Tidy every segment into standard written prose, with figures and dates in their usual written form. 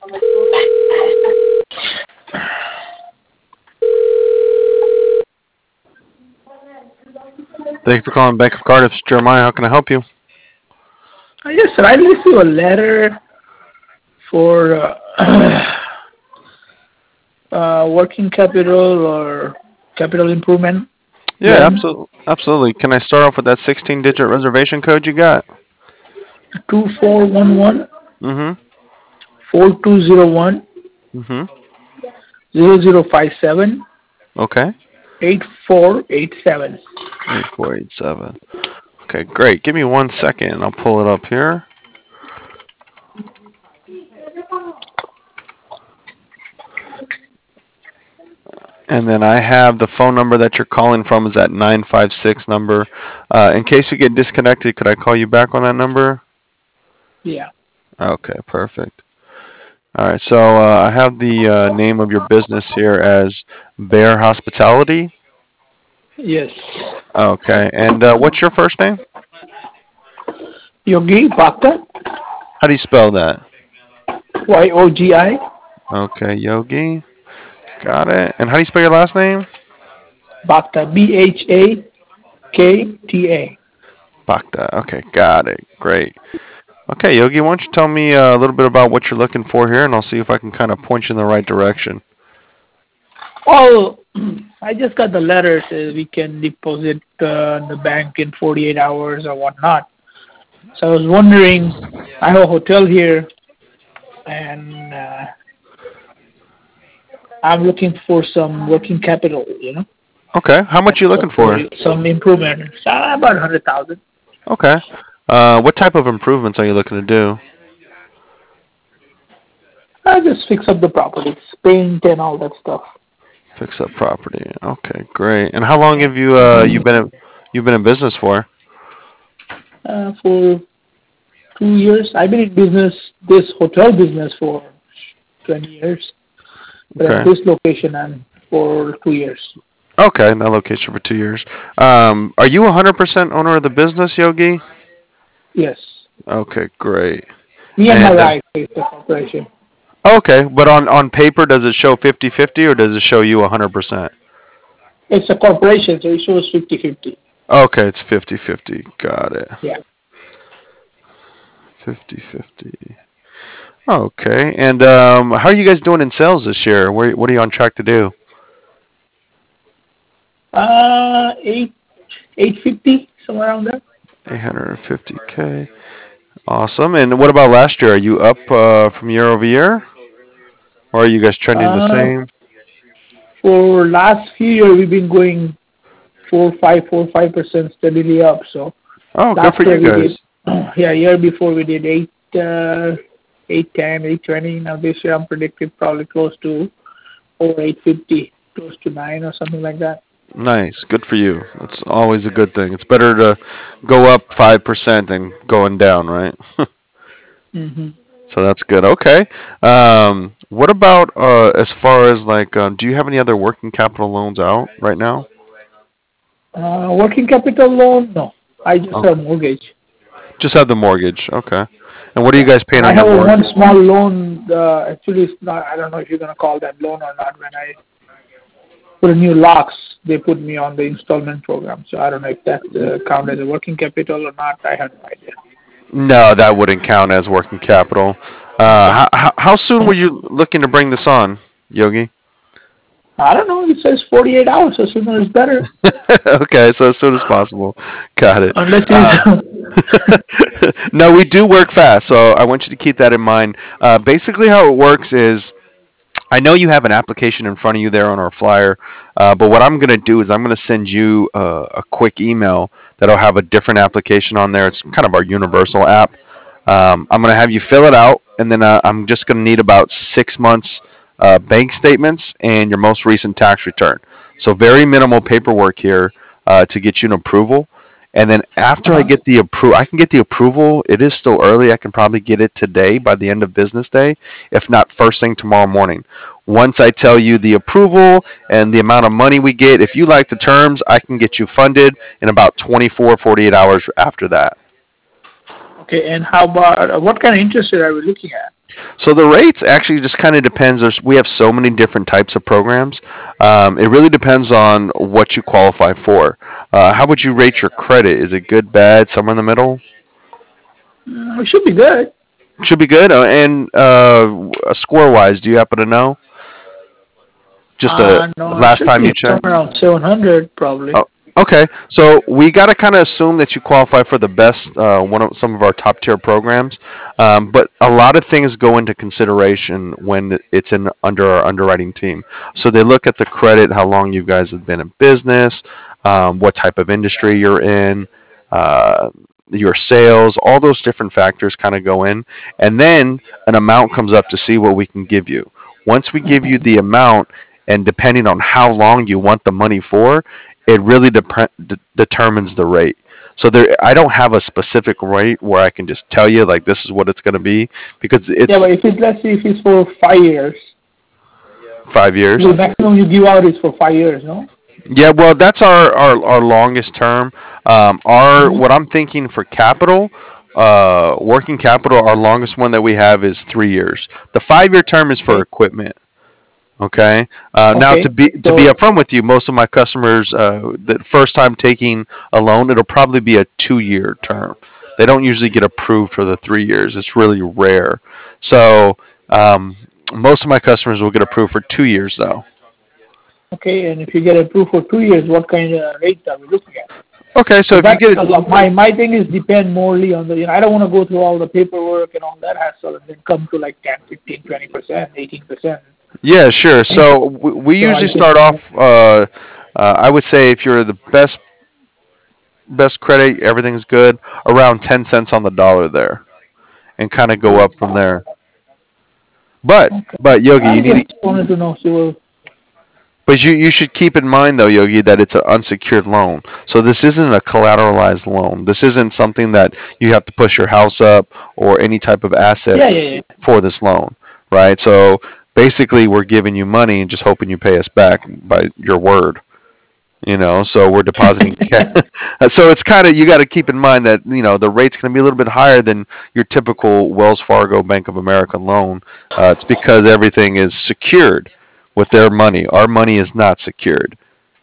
Thank you for calling Bank of Cardiff. Jeremiah, how can I help you? Yes, sir. I received a letter for working capital or capital improvement Yeah, loan. absolutely. Can I start off with that 16-digit reservation code you got? 2411 Mm-hmm. 4201 Mm-hmm. 0057 Okay. 8487. 8487. Okay, great. Give me 1 second and I'll pull it up here. And then I have the phone number that you're calling from is that 956 number. In case you get disconnected, could I call you back on that number? Yeah. Okay, perfect. All right, so I have the name of your business here as Bear Hospitality. Yes. Okay, and what's your first name? Yogi Bhakta. How do you spell that? YOGI. Okay, Yogi. Got it. And how do you spell your last name? Bhakta. BHAKTA. Bhakta. Okay, got it. Great. Okay, Yogi, why don't you tell me a little bit about what you're looking for here, and I'll see if I can kind of point you in the right direction. Well, I just got the letter says we can deposit in the bank in 48 hours or whatnot. So I was wondering, I have a hotel here, and I'm looking for some working capital, Okay, how much are you looking for? some improvement. About 100,000. Okay. What type of improvements are you looking to do? I just fix up the properties, paint and all that stuff. Fix up property. Okay, great. And how long have you've been in business for? For 2 years, I've been in this hotel business for 20 years, but Okay. at this location I'm for 2 years. Okay, that location for 2 years. Are you 100% owner of the business, Yogi? Yes. Okay, great. Me and my And wife is the corporation. okay, but on paper, does it show 50-50 or does it show you 100%? It's a corporation, so it shows 50-50. Okay, it's 50-50. Got it. Yeah. 50-50. Okay, and how are you guys doing in sales this year? What are you on track to do? 850, somewhere around there. 850K. Awesome. And what about last year? Are you up from year over year? Or are you guys trending the Uh, same? for last few years, we've been going 4-5% steadily up. So Oh, good last for year you we guys. did, yeah, year before we did 810, 820. Now this year I'm predicted probably close to over 850, close to 9 or something like that. Nice. Good for you. That's always a good thing. It's better to go up 5% than going down, right? hmm So that's good. Okay. What about as far as like, do you have any other working capital loans out right now? Working capital loan? No, I just have Okay. mortgage. Just have the mortgage. Okay. And what are you Yeah, guys paying and I on your have a one mortgage? small loan. Actually, it's not. I don't know if you're gonna call that loan or not. When I put a new locks, they put me on the installment program. So I don't know if that count as a working capital or not. I have no idea. No, that wouldn't count as working capital. How soon were you looking to bring this on, Yogi? I don't know. It says 48 hours, so sooner is better. Okay, so as soon as possible. Got it. Unless Uh, you. no, we do work fast, so I want you to keep that in mind. Basically, how it works is I know you have an application in front of you there on our flyer, but what I'm going to do is I'm going to send you a quick email that'll have a different application on there. It's kind of our universal app. I'm going to have you fill it out, and then I'm just going to need about 6 months bank statements and your most recent tax return. So very minimal paperwork here to get you an approval. And then after I Uh-huh. get the I can get the approval. It is still early. I can probably get it today by the end of business day, if not first thing tomorrow morning. Once I tell you the approval and the amount of money we get, if you like the terms, I can get you funded in about 24, 48 hours after that. Okay, and how about what kind of interest rate are we looking at? So the rates actually just kind of depends. We have so many different types of programs. It really depends on what you qualify for. How would you rate your credit? Is it good, bad, somewhere in the middle? It should be good. Should be good. And score wise, do you happen to know? Just No, it last should time be you checked. somewhere around 700 probably. Oh, okay. So we got to kind of assume that you qualify for the best, one of some of our top tier programs, but a lot of things go into consideration when it's in under our underwriting team. So they look at the credit, how long you guys have been in business, what type of industry you're in. Your sales, all those different factors kind of go in, and then an amount comes up to see what we can give you. Once we give you the amount, and depending on how long you want the money for, it really determines the rate. So there, I don't have a specific rate where I can just tell you like this is what it's going to be because Yeah, it's but if it's let's say if it's for 5 years, 5 years. the maximum you give out is for 5 years, no? Yeah, well, that's our longest term. Our Hmm. what I'm thinking for capital, working capital, our longest one that we have is 3 years. The 5 year term is for Okay. equipment. Okay. Now Okay. to be So upfront with you, most of my customers, the first time taking a loan, it'll probably be a 2 year term. They don't usually get approved for the 3 years. It's really rare. So um, most of my customers will get approved for 2 years though. okay, and if you get approved for 2 years, what kind of rates are we looking at? Okay, so Because if you that's get a lot. My thing is depend morely on the. I don't want to go through all the paperwork and all that hassle and then come to like 10, 15, 20%, 18%. yeah, sure. So we So I usually just start want off. I would say if you're the best credit, everything's good. Around 10 cents on the dollar there, and kind of go up from there. okay. But Yogi, I just wanted to know. So you should keep in mind though, Yogi, that it's an unsecured loan. So this isn't a collateralized loan. This isn't something that you have to push your house up or any type of asset yeah, yeah, yeah. for this loan, right? So basically, we're giving you money and just hoping you pay us back by your word. So we're depositing cash. So it's kind of, you got to keep in mind that the rate's going to be a little bit higher than your typical Wells Fargo Bank of America loan. It's because everything is secured with their money. Our money is not secured.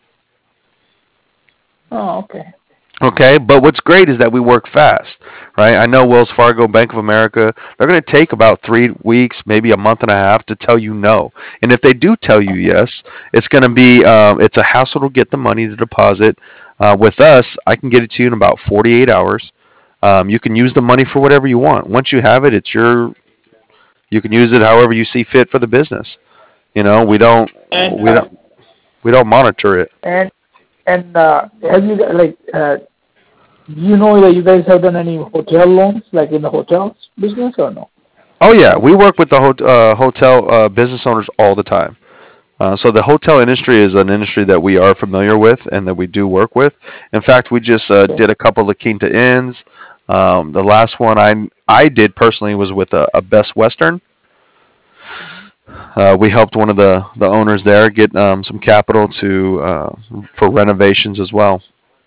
Oh, okay. Okay, but what's great is that we work fast, right? I know Wells Fargo, Bank of America, they're going to take about 3 weeks, maybe a month and a half to tell you no. And if they do tell you yes, it's going to be, it's a hassle to get the money to deposit. With us, I can get it to you in about 48 hours. You can use the money for whatever you want. Once you have it, you can use it however you see fit for the business. We don't, And we don't, we don't monitor it. and have you like do you know that you guys have done any hotel loans like in the hotels business or no? Oh yeah, we work with the hotel business owners all the time. So the hotel industry is an industry that we are familiar with and that we do work with. In fact, we just Okay. did a couple of Quinta Inns. The last one I did personally was with a Best Western. Hmm. We helped one of the owners there get some capital to for renovations as well.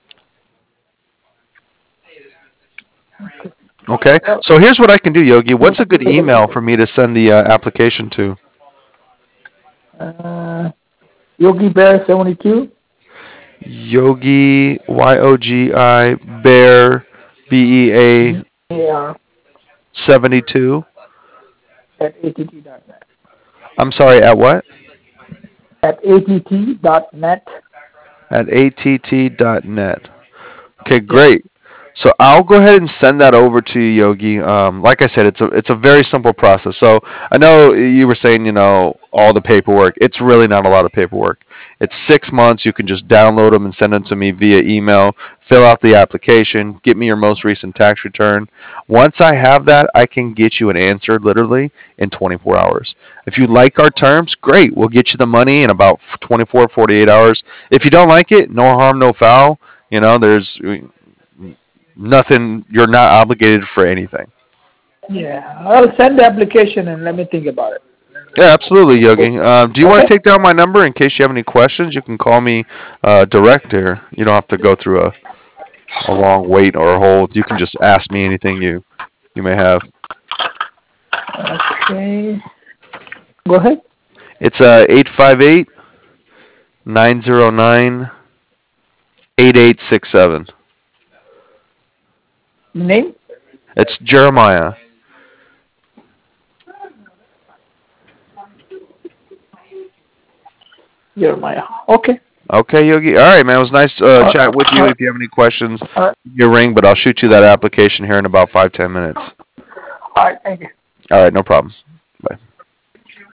Okay. Okay, Well, so here's what I can do, Yogi. we'll What's a good take a look email at for me to send the application to? it. Yogi Bear 72 Yogi Yogi Bear BEA BAR 72. at att.net. I'm sorry, at what? At att.net. At att.net. Okay, Yeah. great. So I'll go ahead and send that over to you, Yogi. Like I said, it's a very simple process. So I know you were saying, all the paperwork. It's really not a lot of paperwork. It's 6 months. You can just download them and send them to me via email. Fill out the application. Get me your most recent tax return. Once I have that, I can get you an answer literally in 24 hours. If you like our terms, great. We'll get you the money in about 24, 48 hours. If you don't like it, no harm, no foul. There's nothing. You're not obligated for anything. Yeah. I'll send the application and let me think about it. Yeah, absolutely, We'll go Yogi. from there. Do you want Okay. to take down my number in case you have any questions? You can call me direct here. You don't have to go through a long wait or hold. You can just ask me anything you. you may have. Okay. Go ahead. It's 858-909-8867. Name? It's Jeremiah. Jeremiah. Okay. Okay, Yogi. All right, man. It was nice Uh, chat with you. uh, If you have any questions, uh, give me a ring, but I'll shoot you that application here in about 5-10 minutes. all right. Thank you. All right, no problem. Bye.